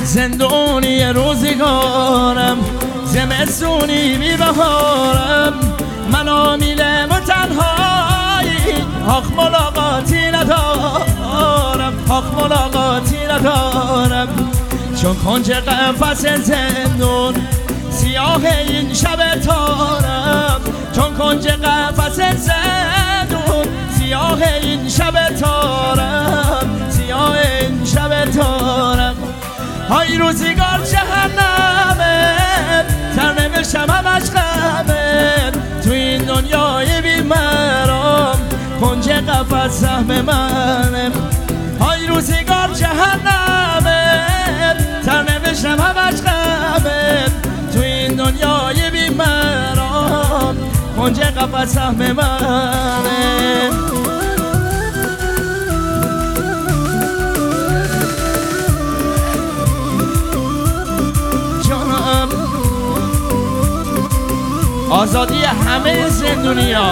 زندونی روزگارم، زمستونی بی بهارم، من آمیله و تنهایی، آخ ملاقاتی ندارم، آخ ملاقاتی ندارم. چون کنج قفس زندون سیاه این شب تارم، چون کنج قفس زندون سیاه این شب تارم، سیاه این شب تارم. های روزگار جهنمه، سرنوشتم همش غمه، تو این دنیای بیمرام کنج قفس سهم منه. های روزگار جهنمه، سرنوشتم همش غمه، تو این دنیای بیمرام کنج قفس سهم منه. آزادی همه زندونیا.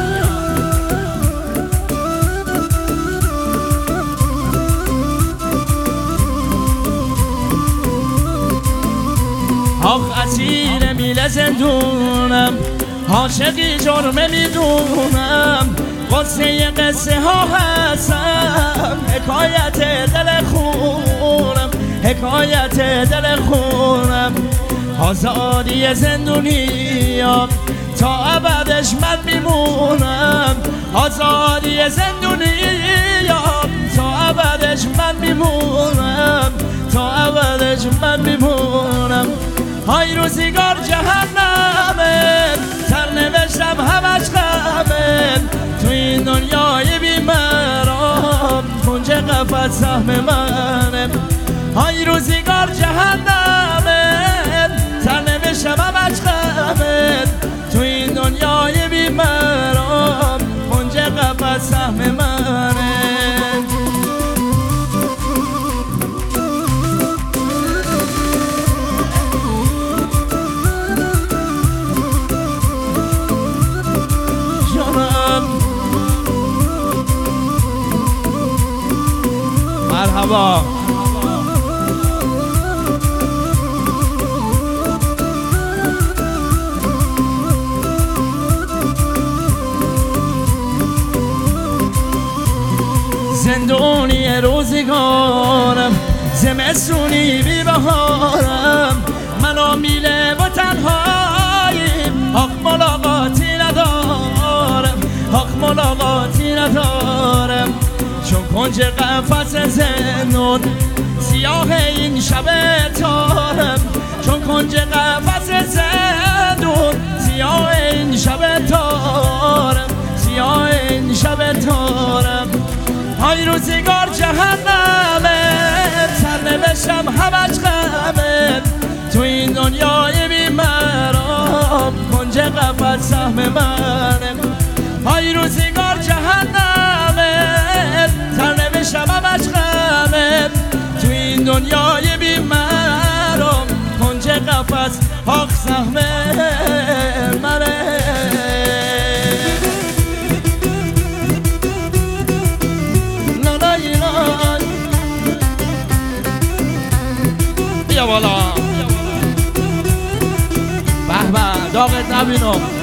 آخ اسیر میل زندونم، عاشقی جرمه میدونم، قصه ها هستم، حکایت دل خونم، حکایت دل خونم. آزادی زندونیام تا ابدش من میمونم، آزادی زندونیام تا ابدش من میمونم، تا ابدش من میمونم. های روزگار جهنمه، سرنوشتم همش غمه، تو این دنیای بیمرام کنج قفس سهم منه. های روزگار جهنمه، سرنوشتم همش غمه، تو این دنیای بیمرام کنج قفس سهم منه. مرحبا. زندونی روزگارم، زمستونی بی بهارم، من آمیله و تنهاییم، آخ ملاقاتی ندارم، آخ ملاقاتی ندارم. چون کنج قفس زندون سیاه این شب تارم، چون کنج قفس زندون سیاه این شب تارم، سیاه این شب تارم. های روزگار جهنمه، سرنوشتم همش غمه، تو این دنیای بیمرام کنج قفس سهم منه. های روزگار جهنمه، سرنوشتم همش غمه، تو این دنیای بیمرام کنج قفس آخ سهم منه. بیا بالا، به به داغت نبینم.